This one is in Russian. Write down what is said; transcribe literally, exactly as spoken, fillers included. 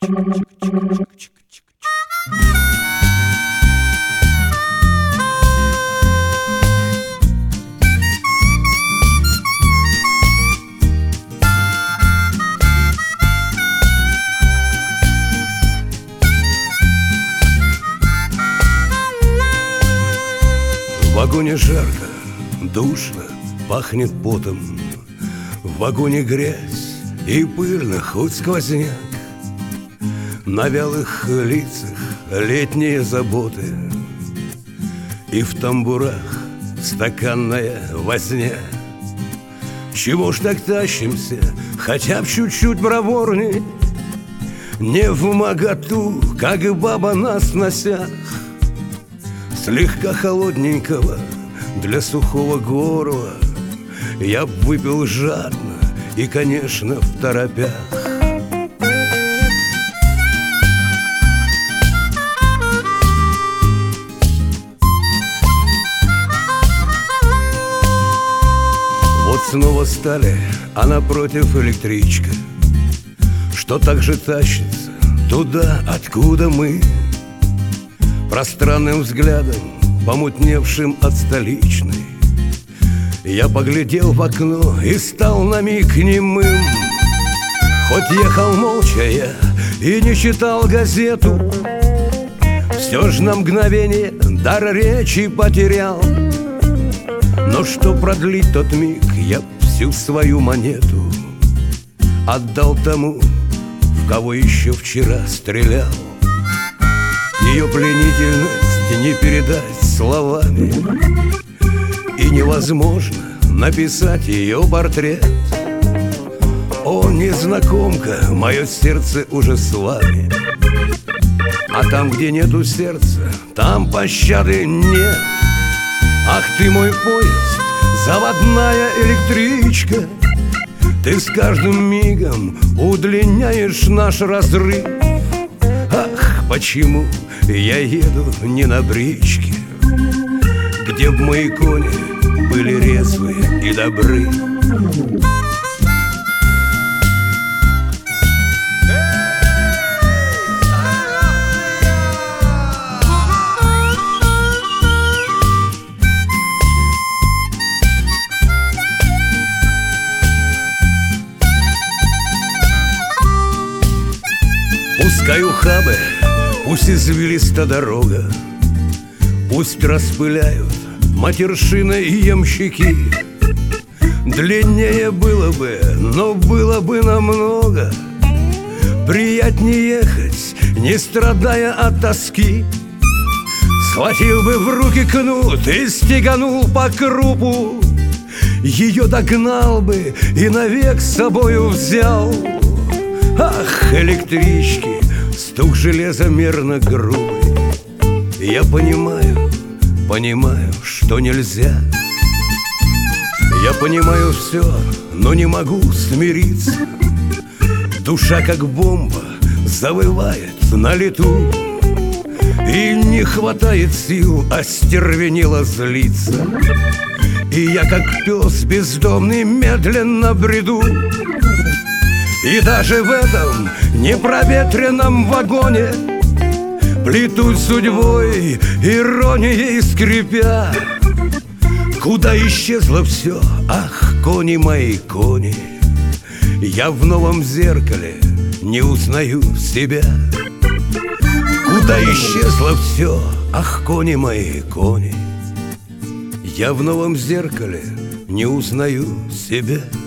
В вагоне жарко, душно, пахнет потом. В вагоне грязь и пыльно, хоть сквозняк. На вялых лицах летние заботы, и в тамбурах стаканная возня. Чего ж так тащимся, хотя б чуть-чуть проворней, не вмоготу, как баба на сносях. Слегка холодненького для сухого горла я б выпил жадно и, конечно, второпях. Вот снова стали, а напротив электричка, что так же тащится туда, откуда мы. Пространным взглядом, помутневшим от столичной, я поглядел в окно и стал на миг немым. Хоть ехал молча я и не читал газету, все ж на мгновение дар речи потерял. Но что продлить тот миг, я всю свою монету отдал тому, в кого еще вчера стрелял. Ее пленительность не передать словами, и невозможно написать ее портрет. О, незнакомка, мое сердце уже с вами, а там, где нету сердца, там пощады нет. Ах ты мой поезд, заводная электричка, ты с каждым мигом удлиняешь наш разрыв. Ах, почему я еду не на бричке, где б мои кони были резвые и добры. Пускай ухабы, пусть извилиста дорога, пусть распыляют матершины и ямщики. Длиннее было бы, но было бы намного приятнее ехать, не страдая от тоски. Схватил бы в руки кнут и стеганул по крупу, ее догнал бы и навек с собою взял. Ах, электрички, стук железа мерно грубый, я понимаю, понимаю, что нельзя. Я понимаю все, но не могу смириться. Душа, как бомба, завывает на лету, и не хватает сил остервенело злиться. И я, как пес бездомный, медленно бреду, и даже в этом непроветренном вагоне плетут судьбой, иронией скрипя. Куда исчезло все, ах, кони мои, кони, я в новом зеркале не узнаю себя. Куда исчезло все, ах, кони мои, кони, я в новом зеркале не узнаю себя.